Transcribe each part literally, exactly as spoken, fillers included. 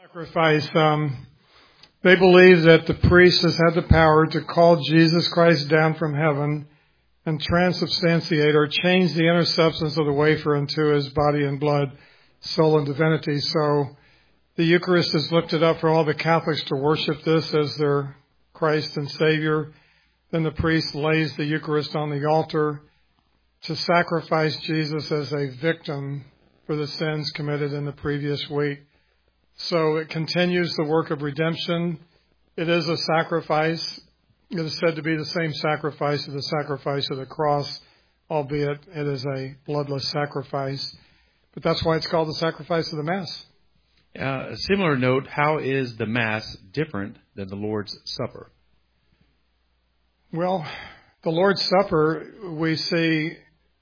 Sacrifice. Um, they believe that the priest has had the power to call Jesus Christ down from heaven and transubstantiate or change the inner substance of the wafer into his body and blood, soul and divinity. So the Eucharist is lifted up for all the Catholics to worship this as their Christ and Savior. Then the priest lays the Eucharist on the altar to sacrifice Jesus as a victim for the sins committed in the previous week. So it continues the work of redemption. It is a sacrifice. It is said to be the same sacrifice as the sacrifice of the cross, albeit it is a bloodless sacrifice. But that's why it's called the sacrifice of the Mass. Uh, a similar note, how is the Mass different than the Lord's Supper? Well, the Lord's Supper, we see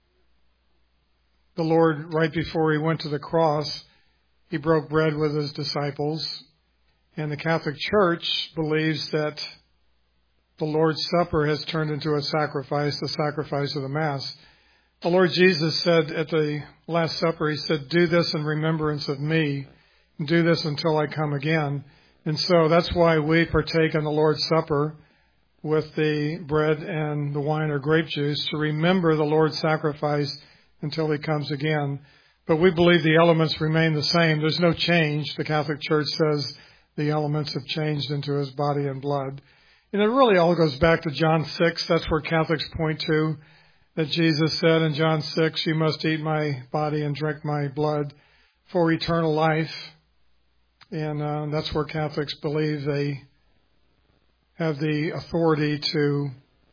the Lord right before he went to the cross. He broke bread with his disciples, and the Catholic Church believes that the Lord's Supper has turned into a sacrifice, the sacrifice of the Mass. The Lord Jesus said at the Last Supper, he said, "Do this in remembrance of me, and do this until I come again." And so that's why we partake in the Lord's Supper with the bread and the wine or grape juice, to remember the Lord's sacrifice until he comes again. But we believe the elements remain the same. There's no change. The Catholic Church says the elements have changed into his body and blood. And it really all goes back to John six. That's where Catholics point to, that Jesus said in John six, "You must eat my body and drink my blood for eternal life." And uh, that's where Catholics believe they have the authority to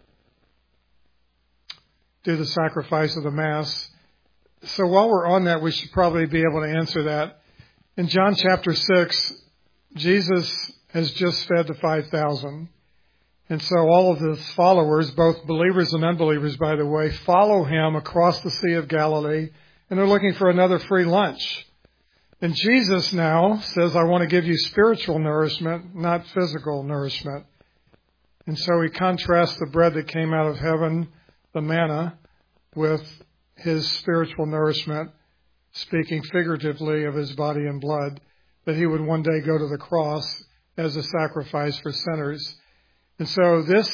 do the sacrifice of the Mass. So while we're on that, we should probably be able to answer that. In John chapter six, Jesus has just fed the five thousand. And so all of his followers, both believers and unbelievers, by the way, follow him across the Sea of Galilee, and they're looking for another free lunch. And Jesus now says, "I want to give you spiritual nourishment, not physical nourishment." And so he contrasts the bread that came out of heaven, the manna, with his spiritual nourishment, speaking figuratively of his body and blood, that he would one day go to the cross as a sacrifice for sinners. And so this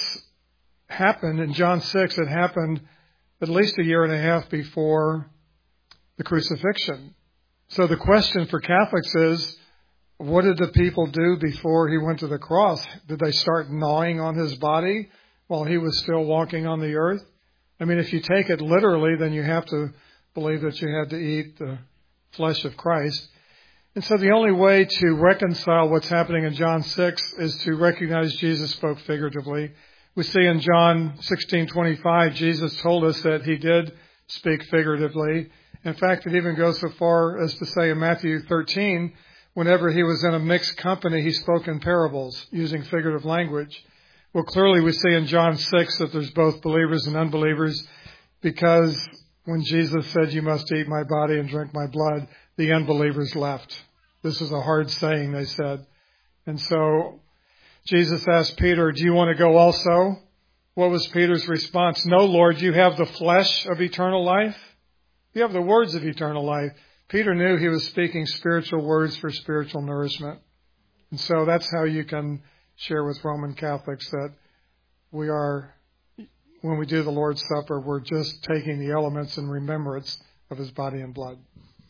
happened in John six. It happened at least a year and a half before the crucifixion. So the question for Catholics is, what did the people do before he went to the cross? Did they start gnawing on his body while he was still walking on the earth? I mean, if you take it literally, then you have to believe that you had to eat the flesh of Christ. And so the only way to reconcile what's happening in John six is to recognize Jesus spoke figuratively. We see in John sixteen twenty-five, Jesus told us that he did speak figuratively. In fact, it even goes so far as to say in Matthew thirteen, whenever he was in a mixed company, he spoke in parables, using figurative language. Well, clearly we see in John six that there's both believers and unbelievers, because when Jesus said, "You must eat my body and drink my blood," the unbelievers left. This is a hard saying, they said. And so Jesus asked Peter, "Do you want to go also?" What was Peter's response? "No, Lord, you have the flesh of eternal life. You have the words of eternal life." Peter knew he was speaking spiritual words for spiritual nourishment. And so that's how you can share with Roman Catholics that we are, when we do the Lord's Supper, we're just taking the elements in remembrance of his body and blood.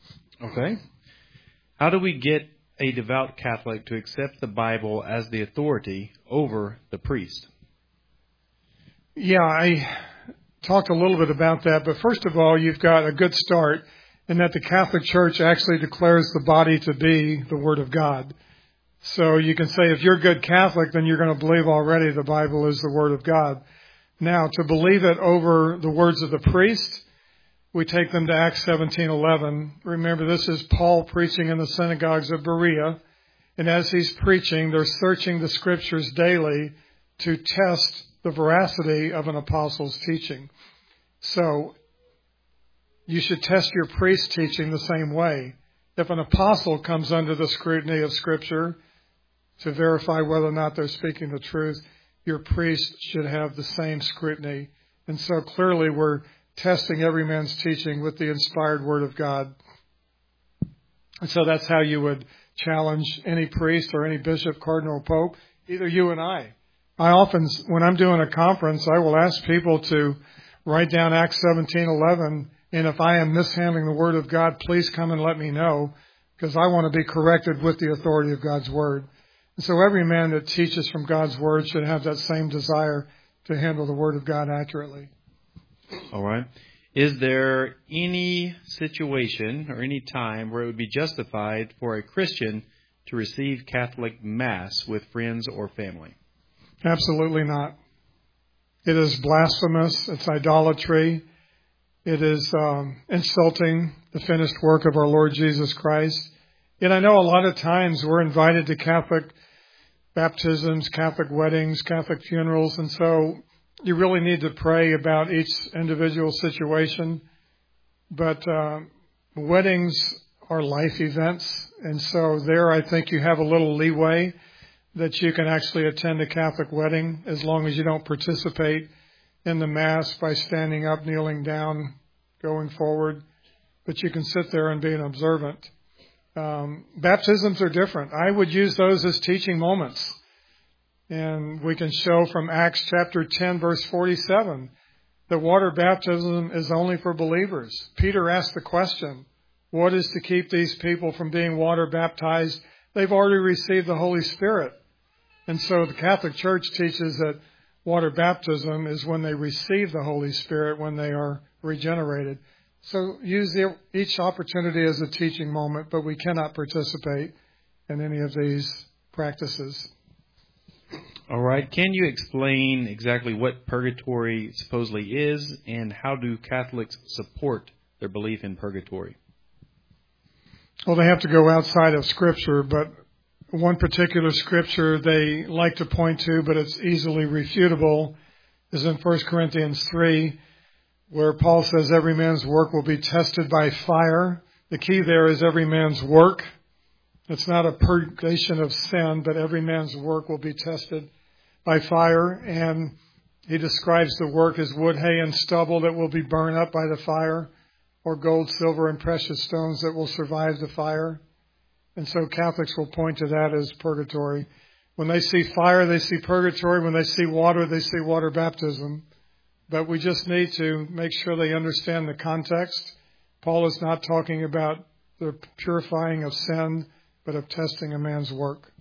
Okay. How do we get a devout Catholic to accept the Bible as the authority over the priest? Yeah, I talked a little bit about that, but first of all, you've got a good start in that the Catholic Church actually declares the body to be the Word of God. So you can say if you're a good Catholic, then you're going to believe already the Bible is the Word of God. Now, to believe it over the words of the priest, we take them to Acts seventeen eleven. Remember, this is Paul preaching in the synagogues of Berea. And as he's preaching, they're searching the Scriptures daily to test the veracity of an apostle's teaching. So you should test your priest's teaching the same way. If an apostle comes under the scrutiny of Scripture to verify whether or not they're speaking the truth, your priest should have the same scrutiny. And so clearly we're testing every man's teaching with the inspired Word of God. And so that's how you would challenge any priest or any bishop, cardinal, or pope, either you and I. I often, when I'm doing a conference, I will ask people to write down Acts seventeen eleven, and if I am mishandling the Word of God, please come and let me know, because I want to be corrected with the authority of God's Word. And so every man that teaches from God's Word should have that same desire to handle the Word of God accurately. All right. Is there any situation or any time where it would be justified for a Christian to receive Catholic Mass with friends or family? Absolutely not. It is blasphemous. It's idolatry. It is um, insulting the finished work of our Lord Jesus Christ. And I know a lot of times we're invited to Catholic baptisms, Catholic weddings, Catholic funerals, and so you really need to pray about each individual situation. But uh, weddings are life events, and so there I think you have a little leeway that you can actually attend a Catholic wedding as long as you don't participate in the Mass by standing up, kneeling down, going forward. But you can sit there and be an observant. Um, baptisms are different. I would use those as teaching moments. And we can show from Acts chapter ten, verse forty-seven, that water baptism is only for believers. Peter asked the question, what is to keep these people from being water baptized? They've already received the Holy Spirit. And so the Catholic Church teaches that water baptism is when they receive the Holy Spirit, when they are regenerated. So use the, each opportunity as a teaching moment, but we cannot participate in any of these practices. All right. Can you explain exactly what purgatory supposedly is, and how do Catholics support their belief in purgatory? Well, they have to go outside of Scripture, but one particular Scripture they like to point to, but it's easily refutable, is in First Corinthians three, where Paul says every man's work will be tested by fire. The key there is every man's work. It's not a purgation of sin, but every man's work will be tested by fire. And he describes the work as wood, hay, and stubble that will be burned up by the fire, or gold, silver, and precious stones that will survive the fire. And so Catholics will point to that as purgatory. When they see fire, they see purgatory. When they see water, they see water baptism. But we just need to make sure they understand the context. Paul is not talking about the purifying of sin, but of testing a man's work.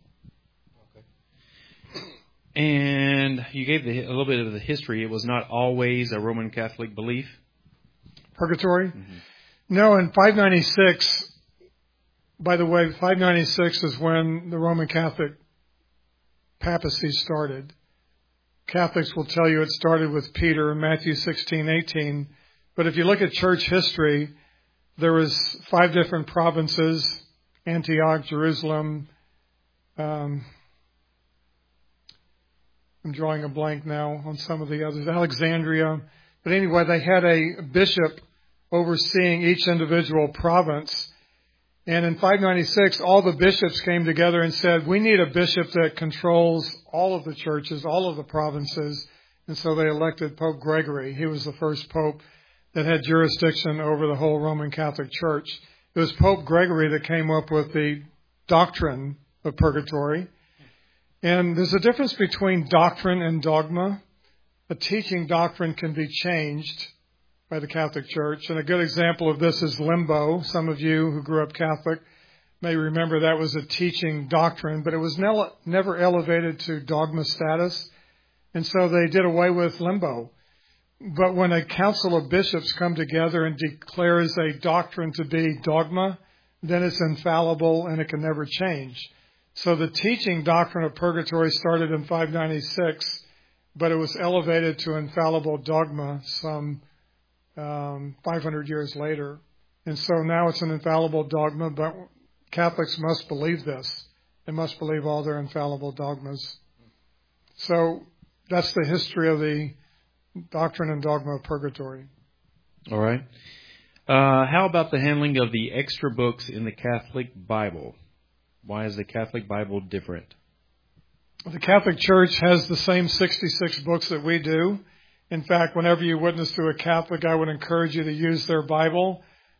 Okay. And you gave the, a little bit of the history. It was not always a Roman Catholic belief? Purgatory? Mm-hmm. No, in five ninety-six, by the way, five ninety-six is when the Roman Catholic papacy started. Catholics will tell you it started with Peter in Matthew sixteen, eighteen. But if you look at church history, there was five different provinces: Antioch, Jerusalem. Um, I'm drawing a blank now on some of the others. Alexandria. But anyway, they had a bishop overseeing each individual province. And in five ninety-six, all the bishops came together and said, we need a bishop that controls all of the churches, all of the provinces. And so they elected Pope Gregory. He was the first pope that had jurisdiction over the whole Roman Catholic Church. It was Pope Gregory that came up with the doctrine of purgatory. And there's a difference between doctrine and dogma. A teaching doctrine can be changed by the Catholic Church. And a good example of this is limbo. Some of you who grew up Catholic may remember that was a teaching doctrine, but it was ne- never elevated to dogma status. And so they did away with limbo. But when a council of bishops come together and declares a doctrine to be dogma, then it's infallible and it can never change. So the teaching doctrine of purgatory started in five ninety-six, but it was elevated to infallible dogma some um, five hundred years later. And so now it's an infallible dogma, but Catholics must believe this. They must believe all their infallible dogmas. So that's the history of the doctrine and dogma of purgatory. All right. Uh, how about the handling of the extra books in the Catholic Bible? Why is the Catholic Bible different? The Catholic Church has the same sixty-six books that we do. In fact, whenever you witness to a Catholic, I would encourage you to use their Bible.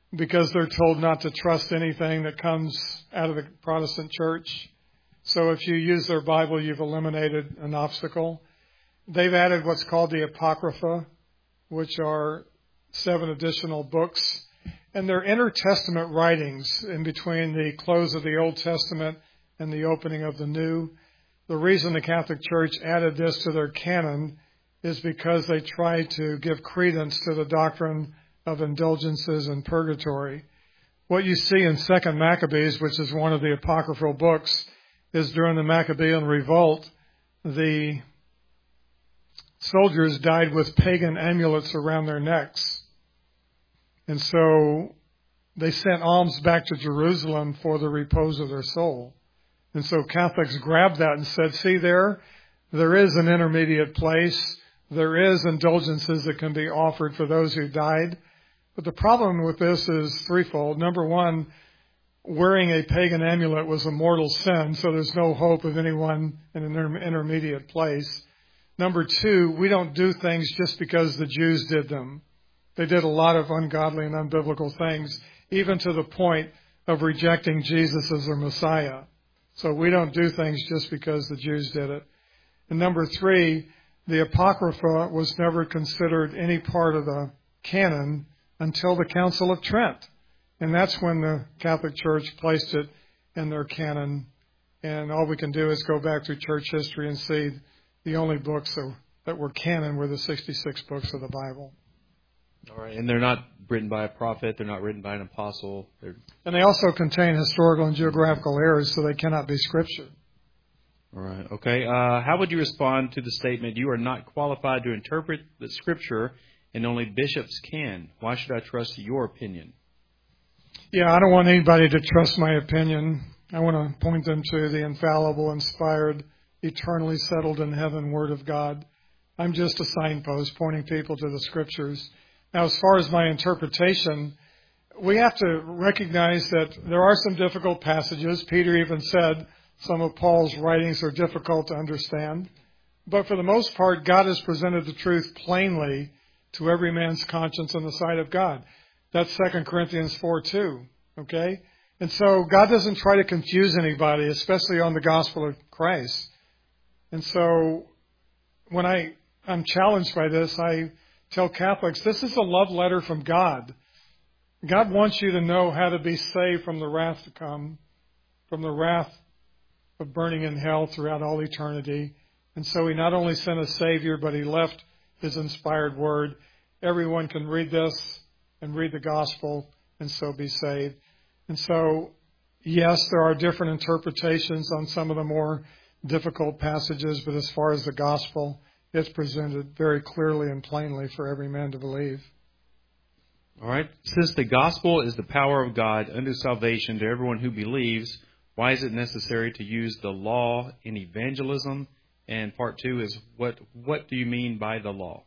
because they're told not to trust anything that comes out of the Protestant church. So if you use their Bible, you've eliminated an obstacle. They've added what's called the Apocrypha, which are seven additional books. And they're intertestament writings in between the close of the Old Testament and the opening of the New. The reason the Catholic Church added this to their canon is because they try to give credence to the doctrine of indulgences and purgatory. What you see in Second Maccabees, which is one of the apocryphal books, is during the Maccabean revolt, the soldiers died with pagan amulets around their necks. And so they sent alms back to Jerusalem for the repose of their soul. And so Catholics grabbed that and said, see there, there is an intermediate place. There is indulgences that can be offered for those who died. But the problem with this is threefold. Number one, wearing a pagan amulet was a mortal sin, so there's no hope of anyone in an inter- intermediate place. Number two, we don't do things just because the Jews did them. They did a lot of ungodly and unbiblical things, even to the point of rejecting Jesus as their Messiah. So we don't do things just because the Jews did it. And number three, the Apocrypha was never considered any part of the canon until the Council of Trent. And that's when the Catholic Church placed it in their canon. And all we can do is go back through church history and see the only books that, that were canon were the sixty-six books of the Bible. All right, and they're not written by a prophet. They're not written by an apostle. They're... And they also contain historical and geographical errors, so they cannot be Scripture. All right, okay. Uh, how would you respond to the statement, you are not qualified to interpret the Scripture and only bishops can? Why should I trust your opinion? Yeah, I don't want anybody to trust my opinion. I want to point them to the infallible, inspired, eternally settled in heaven Word of God. I'm just a signpost pointing people to the Scriptures. Now, as far as my interpretation, we have to recognize that there are some difficult passages. Peter even said some of Paul's writings are difficult to understand. But for the most part, God has presented the truth plainly to every man's conscience in the sight of God. That's Second Corinthians four two, okay? And so God doesn't try to confuse anybody, especially on the gospel of Christ. And so when I, I'm challenged by this, I tell Catholics, this is a love letter from God. God wants you to know how to be saved from the wrath to come, from the wrath of burning in hell throughout all eternity. And so He not only sent a Savior, but He left His inspired Word. Everyone can read this and read the gospel and so be saved. And so, yes, there are different interpretations on some of the more difficult passages, but as far as the gospel, it's presented very clearly and plainly for every man to believe. All right. Since the gospel is the power of God unto salvation to everyone who believes, why is it necessary to use the law in evangelism? And part two is, what what do you mean by the law?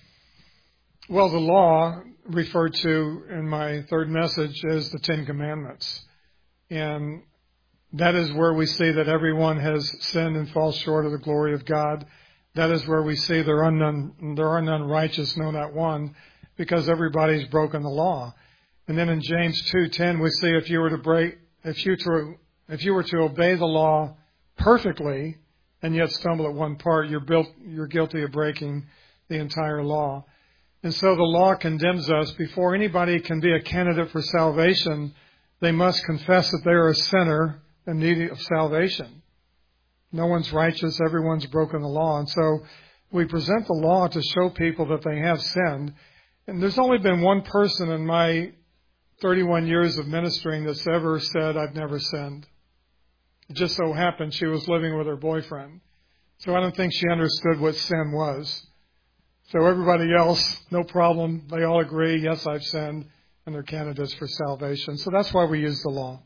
Well, the law referred to in my third message is the Ten Commandments. And that is where we see that everyone has sinned and falls short of the glory of God. That is where we see there are none, there are none righteous, no, not one, because everybody's broken the law. And then in James two ten, we see if you were to break, if you to, if you were to obey the law perfectly and yet stumble at one part, you're built, you're guilty of breaking the entire law. And so the law condemns us. Before anybody can be a candidate for salvation, they must confess that they are a sinner in need of salvation. No one's righteous. Everyone's broken the law. And so we present the law to show people that they have sinned. And there's only been one person in my thirty-one years of ministering that's ever said, I've never sinned. It just so happened she was living with her boyfriend. So I don't think she understood what sin was. So everybody else, no problem. They all agree, yes, I've sinned, and they're candidates for salvation. So that's why we use the law.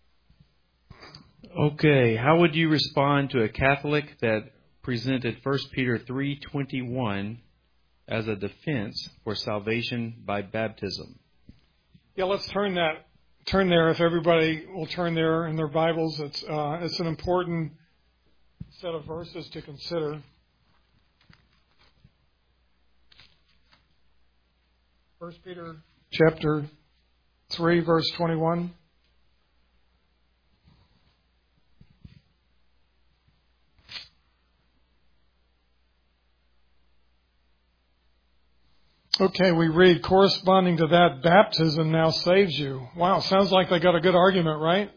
Okay, how would you respond to a Catholic that presented First Peter three twenty-one as a defense for salvation by baptism? Yeah, let's turn that turn there. If everybody will turn there in their Bibles, it's uh, it's an important set of verses to consider. First Peter chapter three, verse twenty-one. Okay, we read, corresponding to that, baptism now saves you. Wow, sounds like they got a good argument, right?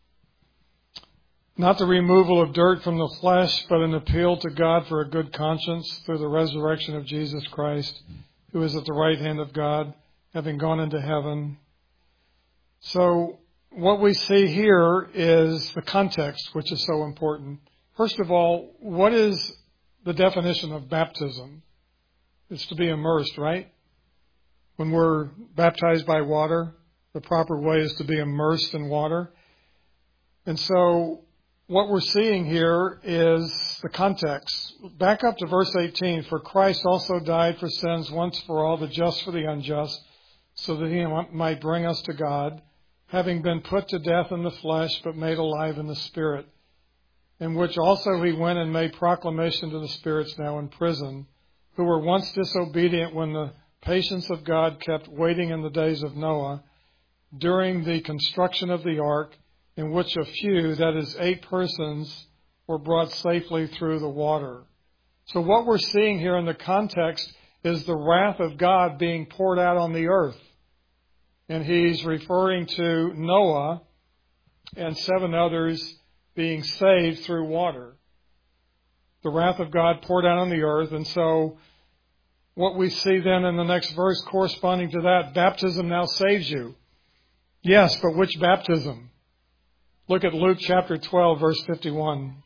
Not the removal of dirt from the flesh, but an appeal to God for a good conscience through the resurrection of Jesus Christ, who is at the right hand of God, having gone into heaven. So what we see here is the context, which is so important. First of all, what is the definition of baptism? It's to be immersed, right? When we're baptized by water, the proper way is to be immersed in water. And so what we're seeing here is the context. Back up to verse eighteen. For Christ also died for sins once for all, the just for the unjust, so that he might bring us to God, having been put to death in the flesh, but made alive in the Spirit, in which also he went and made proclamation to the spirits now in prison, who were once disobedient when the patience of God kept waiting in the days of Noah, during the construction of the ark, in which a few, that is eight persons, were brought safely through the water. So what we're seeing here in the context is the wrath of God being poured out on the earth. And he's referring to Noah and seven others being saved through water. The wrath of God poured out on the earth. And so what we see then in the next verse corresponding to that, baptism now saves you. Yes, but which baptism? Look at Luke chapter twelve, verse fifty-one.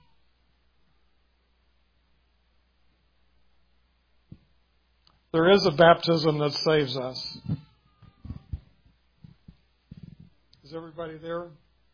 There is a baptism that saves us. Is everybody there?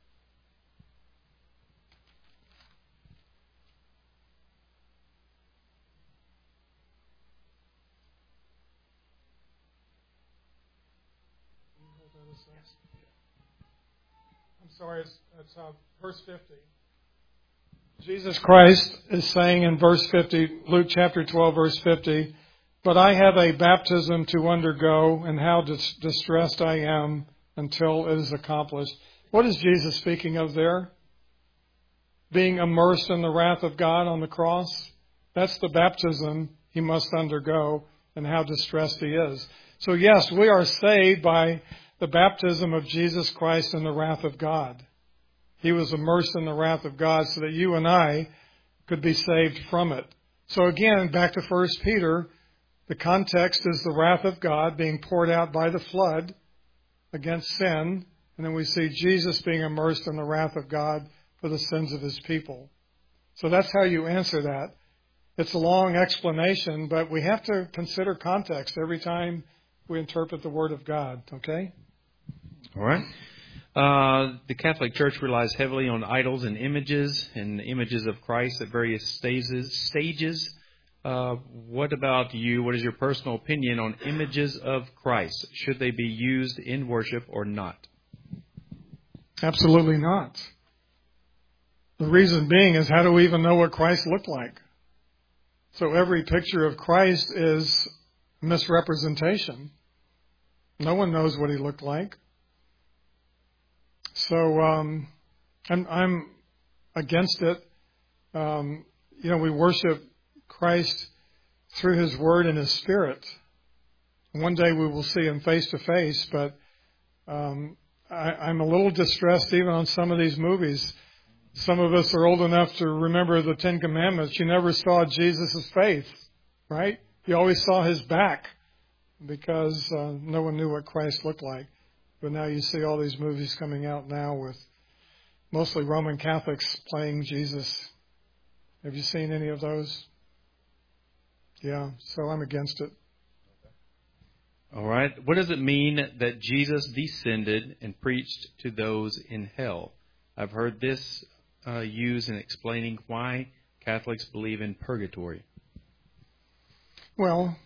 I'm sorry, it's, it's uh, verse fifty. Jesus Christ is saying in verse fifty, Luke chapter twelve, verse fifty, but I have a baptism to undergo, and how dis- distressed I am until it is accomplished. What is Jesus speaking of there? Being immersed in the wrath of God on the cross? That's the baptism he must undergo, and how distressed he is. So yes, we are saved by the baptism of Jesus Christ in the wrath of God. He was immersed in the wrath of God so that you and I could be saved from it. So again, back to First Peter, the context is the wrath of God being poured out by the flood against sin. And then we see Jesus being immersed in the wrath of God for the sins of his people. So that's how you answer that. It's a long explanation, but we have to consider context every time we interpret the Word of God, okay? All right. Uh, the Catholic Church relies heavily on idols and images and images of Christ at various stages. stages. Uh, what about you? What is your personal opinion on images of Christ? Should they be used in worship or not? Absolutely not. The reason being is, how do we even know what Christ looked like? So every picture of Christ is misrepresentation. No one knows what he looked like. So um, I'm, I'm against it. Um, you know, we worship Christ through his word and his spirit. One day we will see him face to face, but um, I, I'm a little distressed even on some of these movies. Some of us are old enough to remember the Ten Commandments. You never saw Jesus' face, right? You always saw his back because uh, no one knew what Christ looked like. But now you see all these movies coming out now with mostly Roman Catholics playing Jesus. Have you seen any of those? Yeah, so I'm against it. All right. What does it mean that Jesus descended and preached to those in hell? I've heard this uh, used in explaining why Catholics believe in purgatory. Well,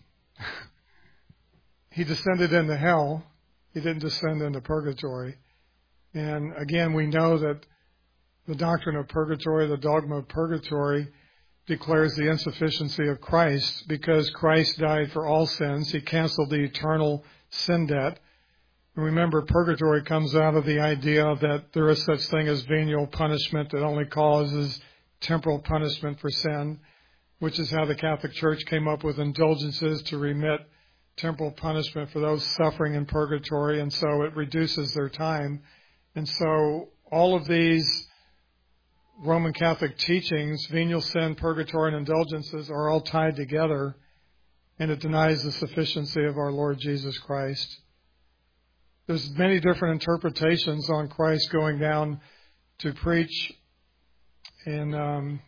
he descended into hell. He didn't descend into purgatory. And again, we know that the doctrine of purgatory, the dogma of purgatory, declares the insufficiency of Christ because Christ died for all sins. He canceled the eternal sin debt. Remember, purgatory comes out of the idea that there is such thing as venial punishment that only causes temporal punishment for sin, which is how the Catholic Church came up with indulgences to remit temporal punishment for those suffering in purgatory, and so it reduces their time. And so all of these Roman Catholic teachings, venial sin, purgatory, and indulgences, are all tied together, and it denies the sufficiency of our Lord Jesus Christ. There's many different interpretations on Christ going down to preach, and um,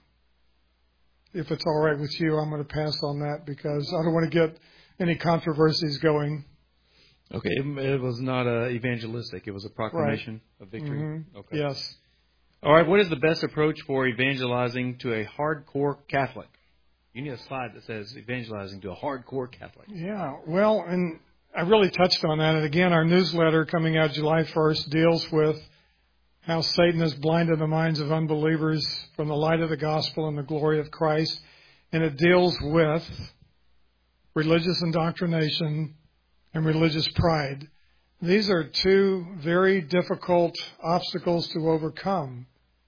if it's all right with you, I'm going to pass on that because I don't want to get any controversies going. Okay, it, it was not uh, evangelistic. It was a proclamation right. of victory. Mm-hmm. Okay. Yes. All right, what is the best approach for evangelizing to a hardcore Catholic? You need a slide that says evangelizing to a hardcore Catholic. Yeah, well, and I really touched on that. And again, our newsletter coming out July first deals with how Satan has blinded the minds of unbelievers from the light of the gospel and the glory of Christ. And it deals with religious indoctrination and religious pride. These are two very difficult obstacles to overcome.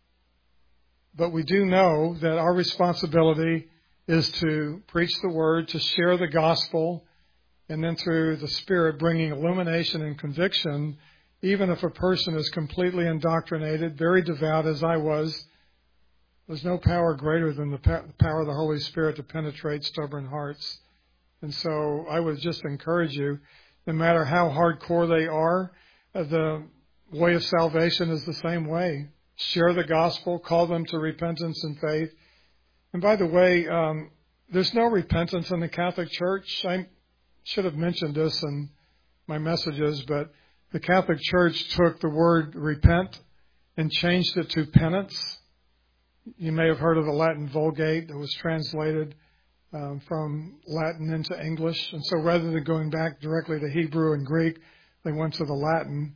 But we do know that our responsibility is to preach the word, to share the gospel, and then through the Spirit bringing illumination and conviction, even if a person is completely indoctrinated, very devout as I was. There's no power greater than the power of the Holy Spirit to penetrate stubborn hearts. And so I would just encourage you, no matter how hardcore they are, the way of salvation is the same way. Share the gospel, call them to repentance and faith. And by the way, um, there's no repentance in the Catholic Church. I should have mentioned this in my messages, but the Catholic Church took the word repent and changed it to penance. You may have heard of the Latin Vulgate that was translated um, from Latin into English. And so rather than going back directly to Hebrew and Greek, they went to the Latin.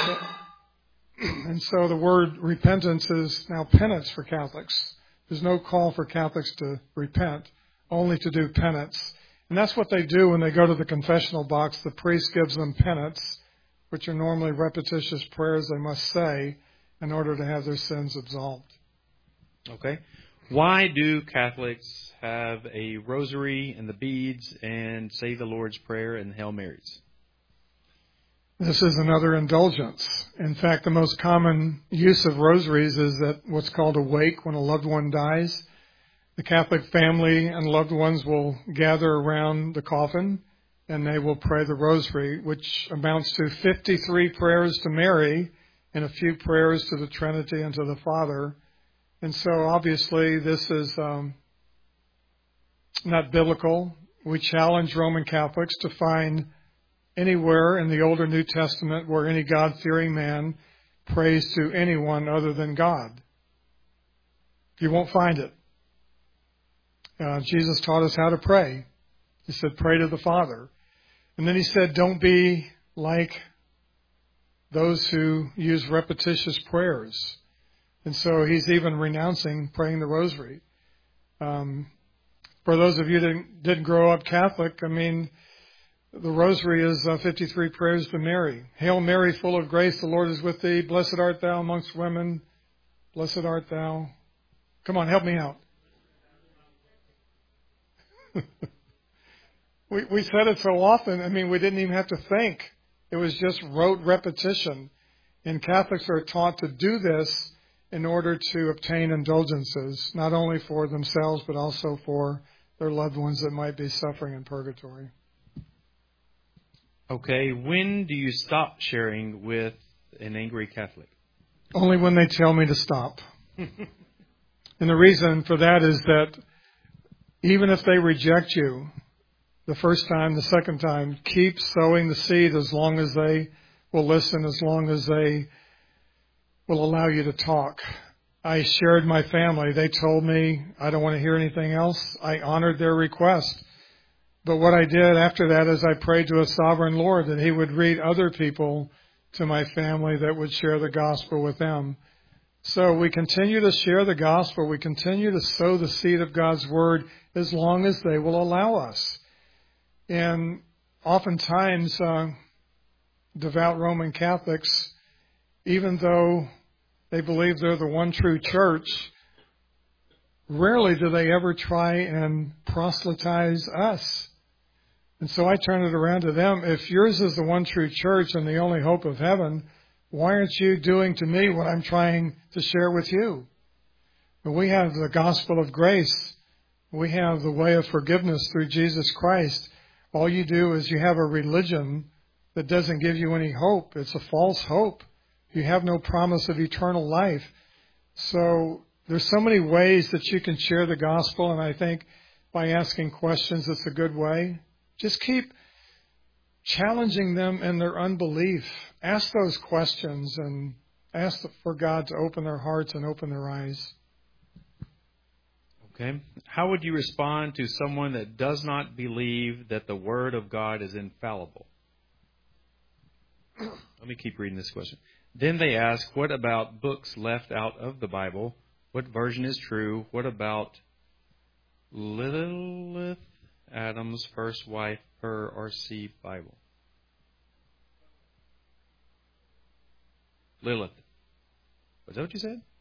And so the word repentance is now penance for Catholics. There's no call for Catholics to repent, only to do penance. And that's what they do when they go to the confessional box. The priest gives them penance, which are normally repetitious prayers they must say in order to have their sins absolved. Okay. Why do Catholics have a rosary and the beads and say the Lord's Prayer and Hail Marys? This is another indulgence. In fact, the most common use of rosaries is at what's called a wake when a loved one dies. The Catholic family and loved ones will gather around the coffin and they will pray the rosary, which amounts to fifty-three prayers to Mary and a few prayers to the Trinity and to the Father. And so obviously this is um, not biblical. We challenge Roman Catholics to find anywhere in the Old or New Testament where any God-fearing man prays to anyone other than God. You won't find it. Uh, Jesus taught us how to pray. He said, pray to the Father. And then he said, don't be like those who use repetitious prayers. And so he's even renouncing praying the rosary. Um, for those of you that didn't, didn't grow up Catholic, I mean, the rosary is uh, fifty-three prayers to Mary. Hail Mary, full of grace, the Lord is with thee. Blessed art thou amongst women. Blessed art thou. Come on, help me out. we, we said it so often, I mean, we didn't even have to think. It was just rote repetition. And Catholics are taught to do this in order to obtain indulgences, not only for themselves, but also for their loved ones that might be suffering in purgatory. Okay, when do you stop sharing with an angry Catholic? Only when they tell me to stop. And the reason for that is that even if they reject you the first time, the second time, keep sowing the seed as long as they will listen, as long as they will allow you to talk. I shared my family. They told me I don't want to hear anything else. I honored their request. But what I did after that is I prayed to a sovereign Lord that he would lead other people to my family that would share the gospel with them. So we continue to share the gospel. We continue to sow the seed of God's word as long as they will allow us. And oftentimes uh, devout Roman Catholics, even though they believe they're the one true church, rarely do they ever try and proselytize us. And so I turn it around to them. If yours is the one true church and the only hope of heaven, why aren't you doing to me what I'm trying to share with you? But we have the gospel of grace. We have the way of forgiveness through Jesus Christ. All you do is you have a religion that doesn't give you any hope. It's a false hope. You have no promise of eternal life. So there's so many ways that you can share the gospel, and I think by asking questions, it's a good way. Just keep challenging them in their unbelief. Ask those questions and ask for God to open their hearts and open their eyes. Okay. How would you respond to someone that does not believe that the Word of God is infallible? Let me keep reading this question. Then they ask, what about books left out of the Bible? What version is true? What about Lilith, Adam's first wife, per R C Bible? Lilith. Was that what you said?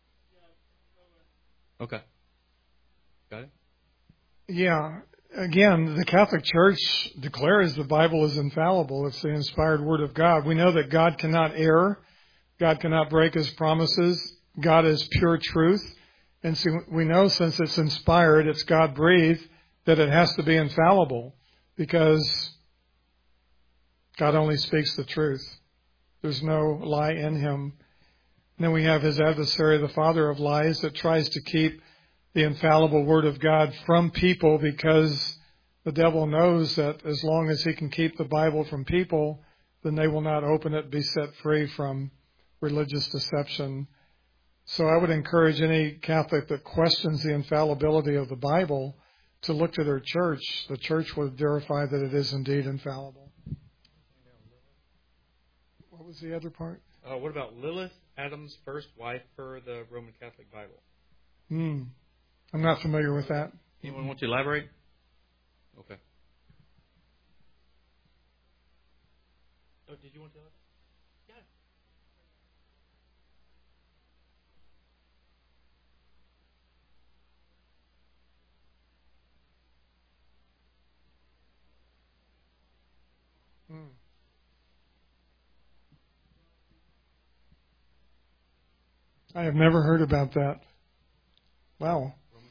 Okay. Got it? Yeah. Again, the Catholic Church declares the Bible is infallible. It's the inspired Word of God. We know that God cannot err. God cannot break His promises. God is pure truth. And so we know since it's inspired, it's God-breathed, that it has to be infallible because God only speaks the truth. There's no lie in Him. And then we have His adversary, the father of lies, that tries to keep the infallible Word of God from people because the devil knows that as long as he can keep the Bible from people, then they will not open it, be set free from religious deception. So I would encourage any Catholic that questions the infallibility of the Bible to look to their church. The church will verify that it is indeed infallible. What was the other part? Uh, what about Lilith, Adam's first wife, per the Roman Catholic Bible? Hmm. I'm not familiar with that. Anyone want to elaborate? Okay. Oh, did you want to elaborate? Yeah. Hmm. I have never heard about that. Wow.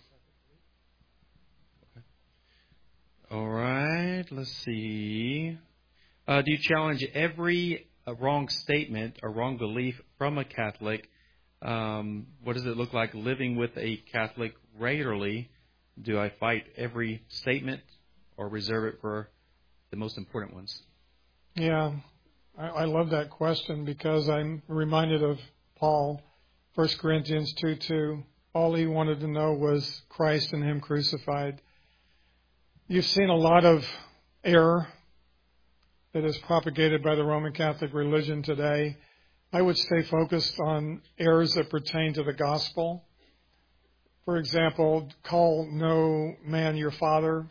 All right, let's see. Uh, do you challenge every uh, wrong statement or wrong belief from a Catholic? Um, what does it look like living with a Catholic regularly? Do I fight every statement or reserve it for the most important ones? Yeah, I, I love that question because I'm reminded of Paul, First Corinthians two two. All he wanted to know was Christ and Him crucified. You've seen a lot of error that is propagated by the Roman Catholic religion today. I would stay focused on errors that pertain to the gospel. For example, call no man your father.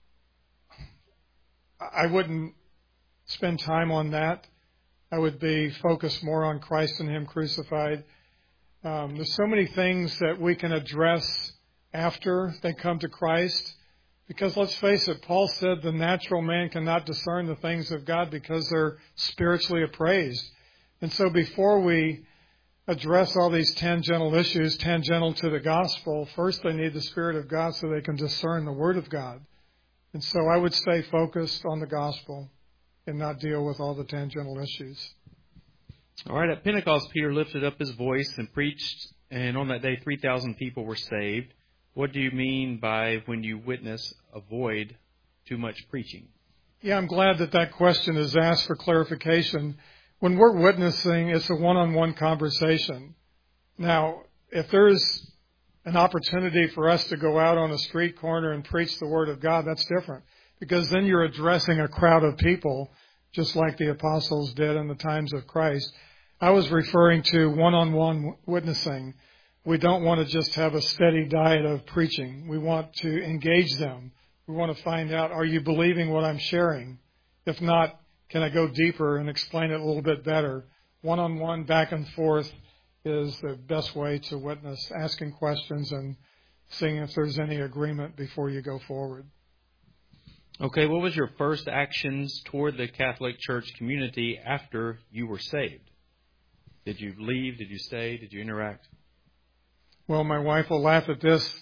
I wouldn't spend time on that. I would be focused more on Christ and Him crucified. Um, there's so many things that we can address after they come to Christ. Because let's face it, Paul said the natural man cannot discern the things of God because they're spiritually appraised. And so before we address all these tangential issues, tangential to the gospel, first they need the Spirit of God so they can discern the Word of God. And so I would stay focused on the gospel and not deal with all the tangential issues. All right, at Pentecost, Peter lifted up his voice and preached, and on that day three thousand people were saved. What do you mean by when you witness avoid too much preaching? Yeah, I'm glad that that question is asked for clarification. When we're witnessing, it's a one-on-one conversation. Now, if there's an opportunity for us to go out on a street corner and preach the Word of God, that's different. Because then you're addressing a crowd of people, just like the apostles did in the times of Christ. I was referring to one-on-one witnessing. We don't want to just have a steady diet of preaching. We want to engage them. We want to find out, are you believing what I'm sharing? If not, can I go deeper and explain it a little bit better? One-on-one, back and forth is the best way to witness, asking questions and seeing if there's any agreement before you go forward. Okay, what was your first actions toward the Catholic Church community after you were saved? Did you leave? Did you stay? Did you interact? Well, my wife will laugh at this.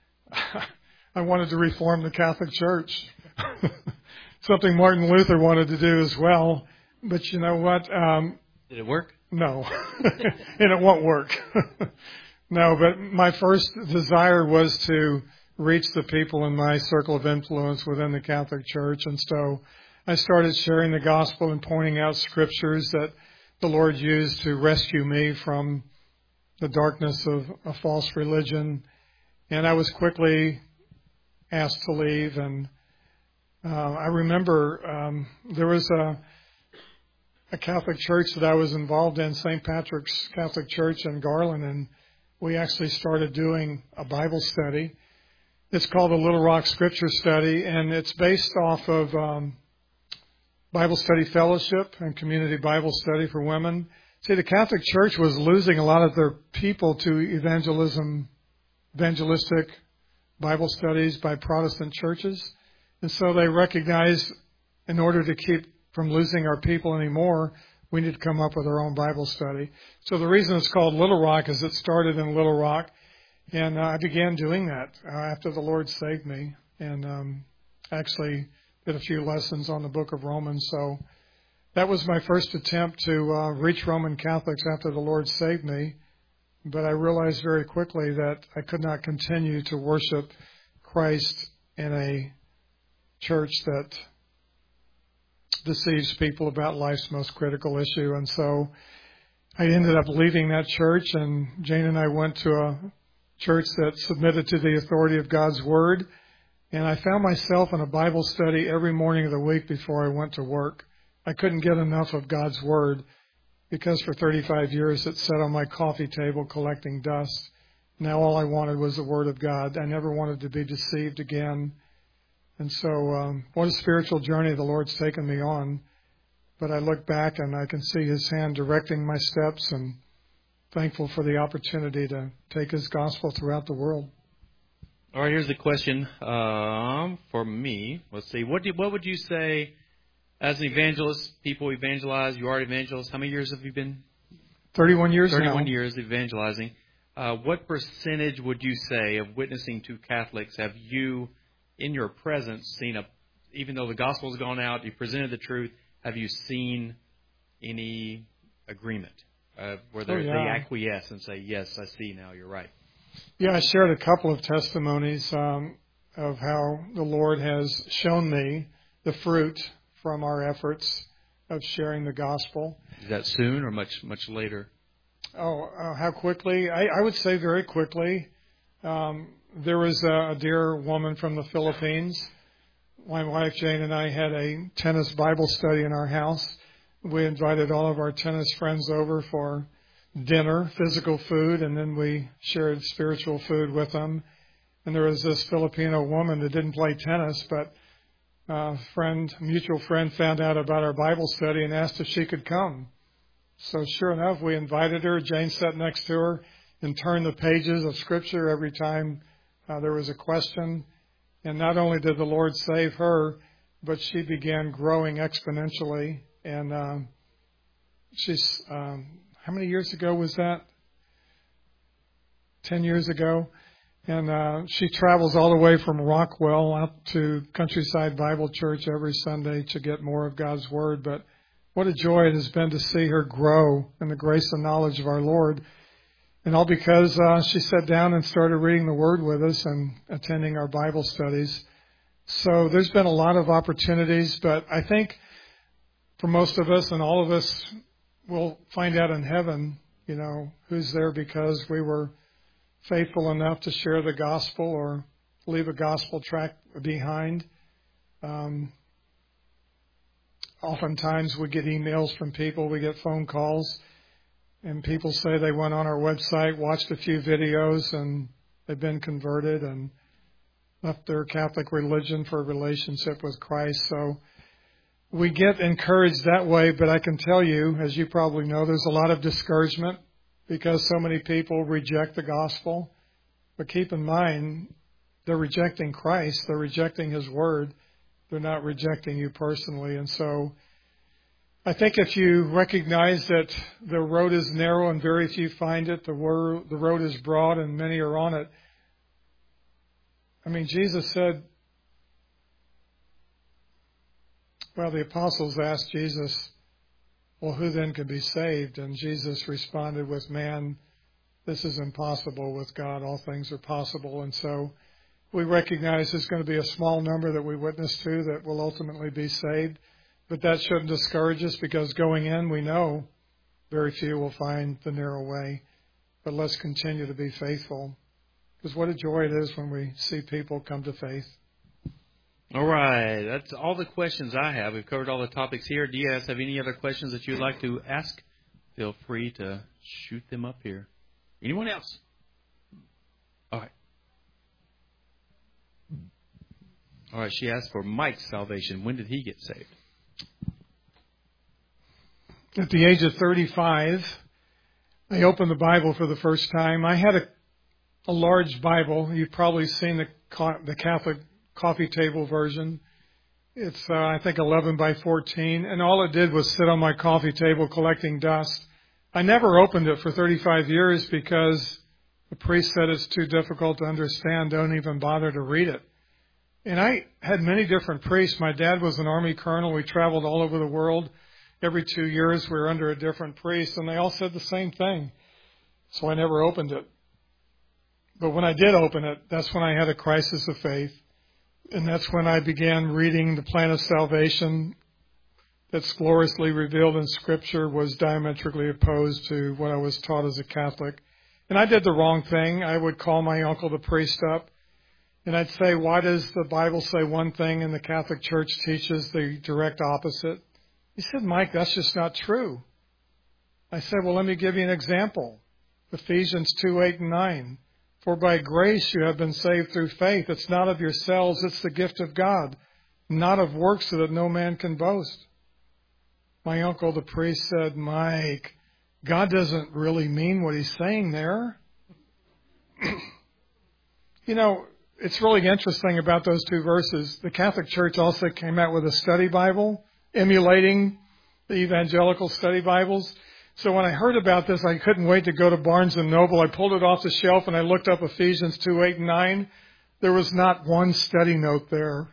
I wanted to reform the Catholic Church. Something Martin Luther wanted to do as well. But you know what? Um, Did it work? No. And it won't work. No, but my first desire was to reach the people in my circle of influence within the Catholic Church. And so I started sharing the gospel and pointing out scriptures that the Lord used to rescue me from the darkness of a false religion. And I was quickly asked to leave. And uh, I remember um, there was a, a Catholic church that I was involved in, Saint Patrick's Catholic Church in Garland, and we actually started doing a Bible study. It's called the Little Rock Scripture Study, and it's based off of um, Bible Study Fellowship and Community Bible Study for Women. See, the Catholic Church was losing a lot of their people to evangelism, evangelistic Bible studies by Protestant churches. And so they recognized in order to keep from losing our people anymore, we need to come up with our own Bible study. So the reason it's called Little Rock is it started in Little Rock. And uh, I began doing that uh, after the Lord saved me, and um, actually did a few lessons on the book of Romans. So that was my first attempt to uh, reach Roman Catholics after the Lord saved me. But I realized very quickly that I could not continue to worship Christ in a church that deceives people about life's most critical issue. And so I ended up leaving that church, and Jane and I went to a church that submitted to the authority of God's Word. And I found myself in a Bible study every morning of the week before I went to work. I couldn't get enough of God's Word because for thirty-five years it sat on my coffee table collecting dust. Now all I wanted was the Word of God. I never wanted to be deceived again. And so um, what a spiritual journey the Lord's taken me on. But I look back and I can see His hand directing my steps, and thankful for the opportunity to take His gospel throughout the world. All right, here's the question um, for me. Let's see. What do, what would you say as an evangelist, people evangelize, you are an evangelist. How many years have you been? thirty-one years now. thirty-one years evangelizing. Uh, what percentage would you say of witnessing to Catholics have you, in your presence, seen a, even though the gospel's gone out, you presented the truth, have you seen any agreement? Uh, where oh, yeah. they acquiesce and say, yes, I see now, you're right. Yeah, I shared a couple of testimonies um, of how the Lord has shown me the fruit from our efforts of sharing the gospel. Is that soon or much, much later? Oh, uh, how quickly? I, I would say very quickly. Um, there was a, a dear woman from the Philippines. My wife Jane and I had a tennis Bible study in our house. We invited all of our tennis friends over for dinner, physical food, and then we shared spiritual food with them. And there was this Filipino woman that didn't play tennis, but a friend, mutual friend found out about our Bible study and asked if she could come. So sure enough, we invited her. Jane sat next to her and turned the pages of Scripture every time uh, there was a question. And not only did the Lord save her, but she began growing exponentially. And um, she's, um, how many years ago was that? Ten years ago. And uh, she travels all the way from Rockwell out to Countryside Bible Church every Sunday to get more of God's Word. But what a joy it has been to see her grow in the grace and knowledge of our Lord. And all because uh, she sat down and started reading the Word with us and attending our Bible studies. So there's been a lot of opportunities, but I think for most of us, and all of us will find out in heaven, you know, who's there because we were faithful enough to share the gospel or leave a gospel tract behind. Um, oftentimes we get emails from people, we get phone calls, and people say they went on our website, watched a few videos, and they've been converted and left their Catholic religion for a relationship with Christ. So we get encouraged that way, but I can tell you, as you probably know, there's a lot of discouragement because so many people reject the gospel. But keep in mind, they're rejecting Christ. They're rejecting His Word. They're not rejecting you personally. And so I think if you recognize that the road is narrow and very few find it, the, word, the road is broad and many are on it. I mean, Jesus said, well, the apostles asked Jesus, well, who then could be saved? And Jesus responded with, man, this is impossible. With God, all things are possible. And so we recognize there's going to be a small number that we witness to that will ultimately be saved. But that shouldn't discourage us because going in, we know very few will find the narrow way. But let's continue to be faithful. Because what a joy it is when we see people come to faith. All right. That's all the questions I have. We've covered all the topics here. Do you guys have any other questions that you'd like to ask? Feel free to shoot them up here. Anyone else? All right. All right. She asked for Mike's salvation. When did he get saved? At the age of thirty-five, I opened the Bible for the first time. I had a, a large Bible. You've probably seen the, the Catholic coffee table version. It's, uh, I think, eleven by fourteen, and all it did was sit on my coffee table collecting dust. I never opened it for thirty-five years because the priest said it's too difficult to understand. Don't even bother to read it. And I had many different priests. My dad was an Army colonel. We traveled all over the world. Every two years we were under a different priest, and they all said the same thing. So I never opened it. But when I did open it, that's when I had a crisis of faith. And that's when I began reading the plan of salvation that's gloriously revealed in Scripture was diametrically opposed to what I was taught as a Catholic. And I did the wrong thing. I would call my uncle the priest up, and I'd say, why does the Bible say one thing and the Catholic Church teaches the direct opposite? He said, Mike, that's just not true. I said, well, let me give you an example. Ephesians two, eight, and nine. For by grace you have been saved through faith. It's not of yourselves, it's the gift of God, not of works so that no man can boast. My uncle, the priest, said, Mike, God doesn't really mean what he's saying there. You know, it's really interesting about those two verses. The Catholic Church also came out with a study Bible, emulating the evangelical study Bibles. So when I heard about this, I couldn't wait to go to Barnes and Noble. I pulled it off the shelf and I looked up Ephesians two, eight, and nine. There was not one study note there.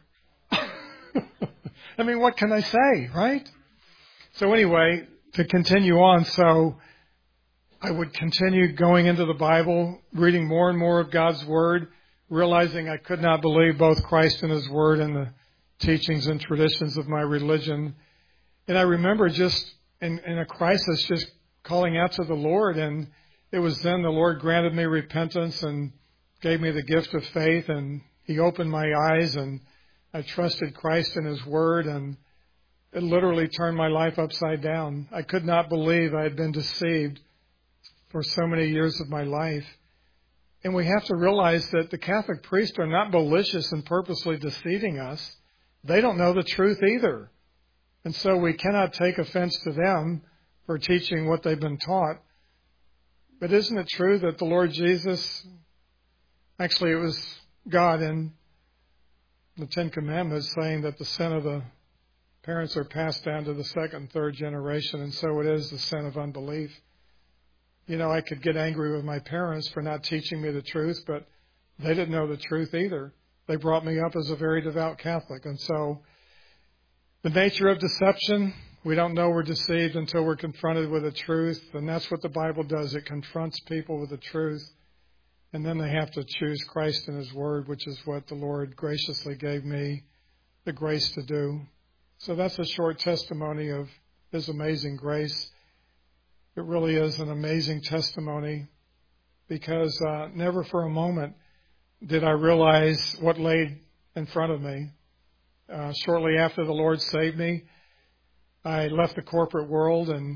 I mean, what can I say, right? So anyway, to continue on, so I would continue going into the Bible, reading more and more of God's Word, realizing I could not believe both Christ and His Word and the teachings and traditions of my religion. And I remember just in, in a crisis, just calling out to the Lord. And it was then the Lord granted me repentance and gave me the gift of faith. And He opened my eyes and I trusted Christ and His Word. And it literally turned my life upside down. I could not believe I had been deceived for so many years of my life. And we have to realize that the Catholic priests are not malicious and purposely deceiving us. They don't know the truth either. And so we cannot take offense to them for teaching what they've been taught. But isn't it true that the Lord Jesus, actually it was God in the Ten Commandments saying that the sin of the parents are passed down to the second and third generation, and so it is the sin of unbelief. You know, I could get angry with my parents for not teaching me the truth, but they didn't know the truth either. They brought me up as a very devout Catholic. And so the nature of deception, we don't know we're deceived until we're confronted with the truth. And that's what the Bible does. It confronts people with the truth. And then they have to choose Christ and His Word, which is what the Lord graciously gave me the grace to do. So that's a short testimony of His amazing grace. It really is an amazing testimony because uh, never for a moment did I realize what lay in front of me. Uh, shortly after the Lord saved me, I left the corporate world and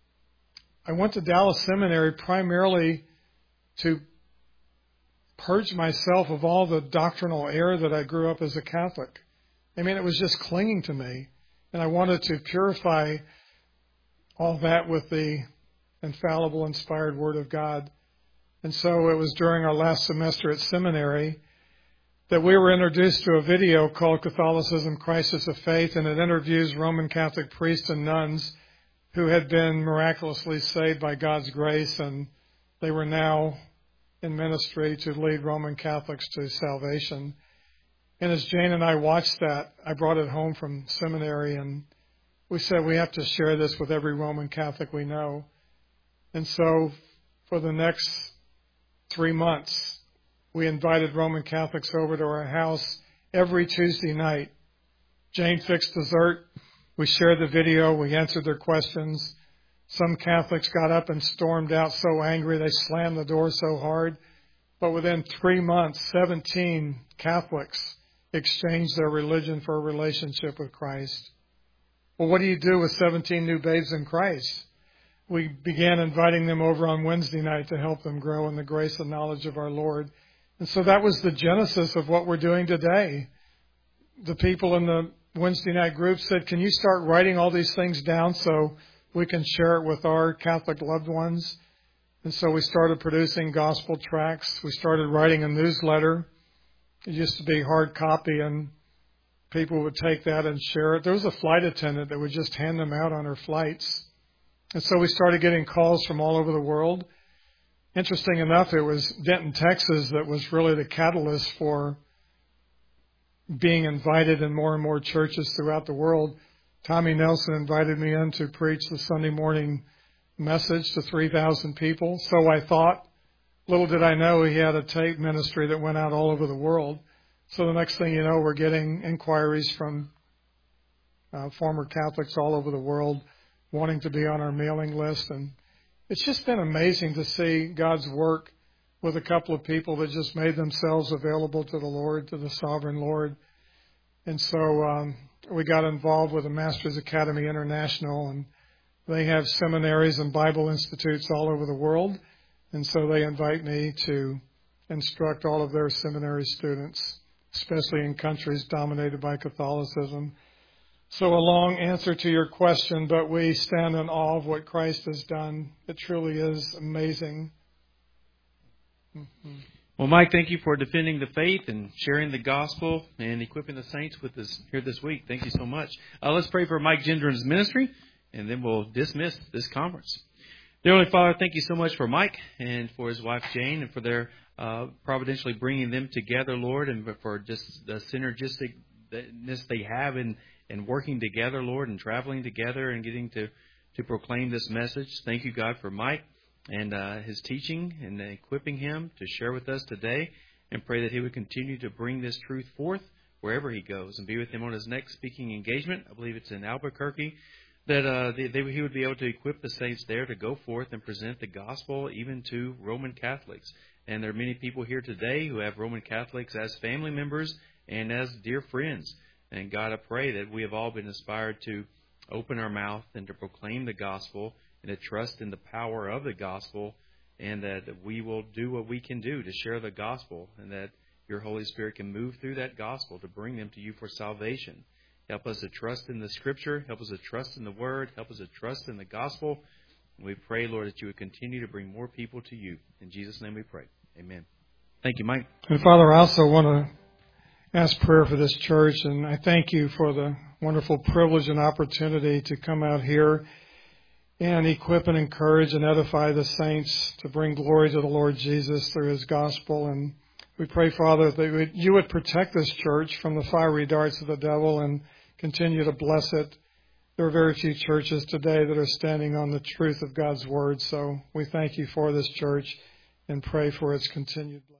I went to Dallas Seminary primarily to purge myself of all the doctrinal error that I grew up as a Catholic. I mean, it was just clinging to me. And I wanted to purify all that with the infallible, inspired Word of God. And so it was during our last semester at seminary that we were introduced to a video called Catholicism, Crisis of Faith, and it interviews Roman Catholic priests and nuns who had been miraculously saved by God's grace, and they were now in ministry to lead Roman Catholics to salvation. And as Jane and I watched that, I brought it home from seminary, and we said we have to share this with every Roman Catholic we know. And so for the next three months, we invited Roman Catholics over to our house every Tuesday night. Jane fixed dessert. We shared the video. We answered their questions. Some Catholics got up and stormed out so angry they slammed the door so hard. But within three months, seventeen Catholics exchanged their religion for a relationship with Christ. Well, what do you do with seventeen new babes in Christ? We began inviting them over on Wednesday night to help them grow in the grace and knowledge of our Lord. And so that was the genesis of what we're doing today. The people in the Wednesday night group said, can you start writing all these things down so we can share it with our Catholic loved ones? And so we started producing gospel tracts. We started writing a newsletter. It used to be hard copy, and people would take that and share it. There was a flight attendant that would just hand them out on her flights. And so we started getting calls from all over the world. Interesting enough, it was Denton, Texas that was really the catalyst for being invited in more and more churches throughout the world. Tommy Nelson invited me in to preach the Sunday morning message to three thousand people. So I thought, little did I know he had a tape ministry that went out all over the world. So the next thing you know, we're getting inquiries from uh, former Catholics all over the world wanting to be on our mailing list. And it's just been amazing to see God's work with a couple of people that just made themselves available to the Lord, to the sovereign Lord. And so um, we got involved with the Masters Academy International, and they have seminaries and Bible institutes all over the world. And so they invite me to instruct all of their seminary students, especially in countries dominated by Catholicism. So a long answer to your question, but we stand in awe of what Christ has done. It truly is amazing. Mm-hmm. Well, Mike, thank you for defending the faith and sharing the gospel and equipping the saints with us here this week. Thank you so much. Uh, let's pray for Mike Gendron's ministry, and then we'll dismiss this conference. Dear Heavenly Father, thank you so much for Mike and for his wife Jane, and for their uh, providentially bringing them together, Lord, and for just the synergisticness they have in and working together, Lord, and traveling together and getting to, to proclaim this message. Thank you, God, for Mike and uh, his teaching and equipping him to share with us today, and pray that he would continue to bring this truth forth wherever he goes and be with him on his next speaking engagement. I believe it's in Albuquerque, that uh, they, they, he would be able to equip the saints there to go forth and present the gospel even to Roman Catholics. And there are many people here today who have Roman Catholics as family members and as dear friends. And God, I pray that we have all been inspired to open our mouth and to proclaim the gospel and to trust in the power of the gospel, and that we will do what we can do to share the gospel, and that your Holy Spirit can move through that gospel to bring them to you for salvation. Help us to trust in the Scripture. Help us to trust in the Word. Help us to trust in the gospel. And we pray, Lord, that you would continue to bring more people to you. In Jesus' name we pray. Amen. Thank you, Mike. And Father, I also want to ask prayer for this church, and I thank you for the wonderful privilege and opportunity to come out here and equip and encourage and edify the saints to bring glory to the Lord Jesus through his gospel. And we pray, Father, that you would protect this church from the fiery darts of the devil and continue to bless it. There are very few churches today that are standing on the truth of God's word, so we thank you for this church and pray for its continued blessing.